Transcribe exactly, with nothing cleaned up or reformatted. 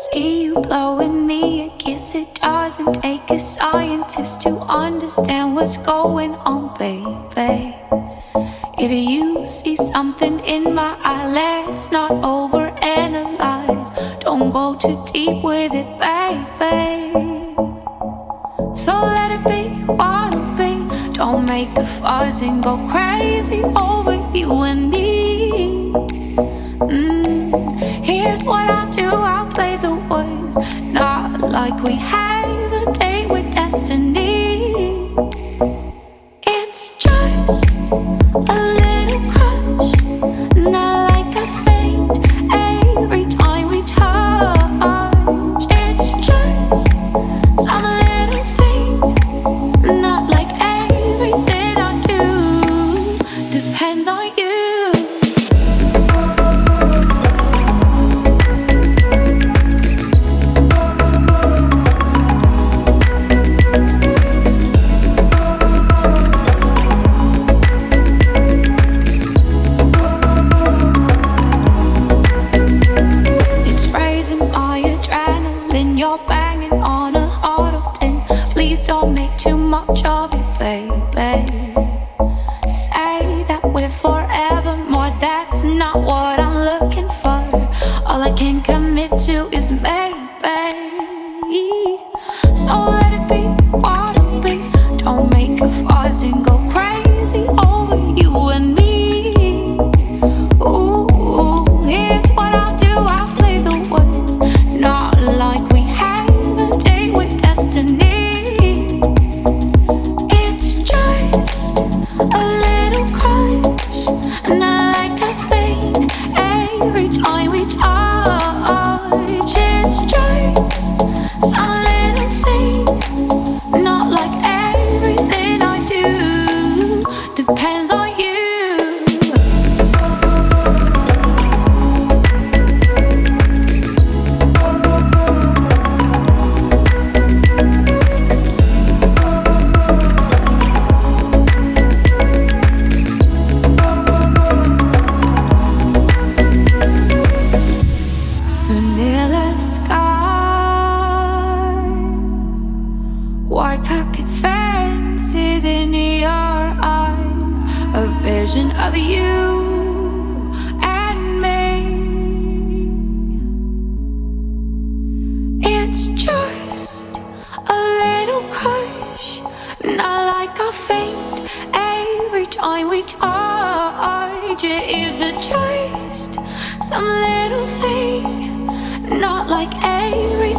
See you blowing me a kiss. It doesn't take a scientist to understand what's going on, baby. If you see something in my eye, let's not overanalyze. Don't go too deep with it, baby. So let it be what it be. Don't make a fuss and go crazy over you and me. Mm. Here's what I'll do, I'll play the words, not like we have a date with destiny. It's just a little crush, not like a faint every time we touch. It's just some little thing, not like everything I do depends on you. Don't make too much of it, baby. Say that we're forevermore, that's not what I'm looking for. All I can commit to is maybe. So let it be what it be. Don't make a fuss and go crazy over you and me. Ooh, here's what I'll do, I'll play the words, not like we have a date with destiny. A little crush, not like a faint every time we touch. It's just some little thing, not like everything I do depends on you. Vanilla skies, white picket fences in your eyes, a vision of you and me. It's just a little crush, not like a faint every time we touch. It's just some little thing, not like every